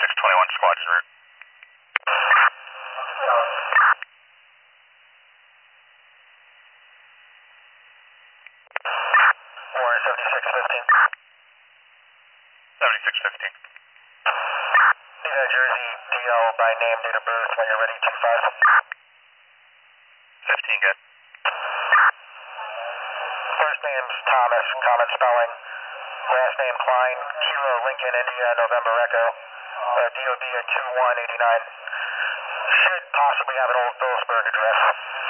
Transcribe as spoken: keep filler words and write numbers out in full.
six twenty-one squad en route. Warren seventy-six fifteen. seventy-six fifteen. Need a Jersey D L by name, date of birth when you're ready, two five. fifteen good. First name's Thomas, common spelling. Last name Klein, Kilo Lincoln, India, November Echo. Uh, D O B at two one eight nine. Should possibly have an old Phillipsburg address.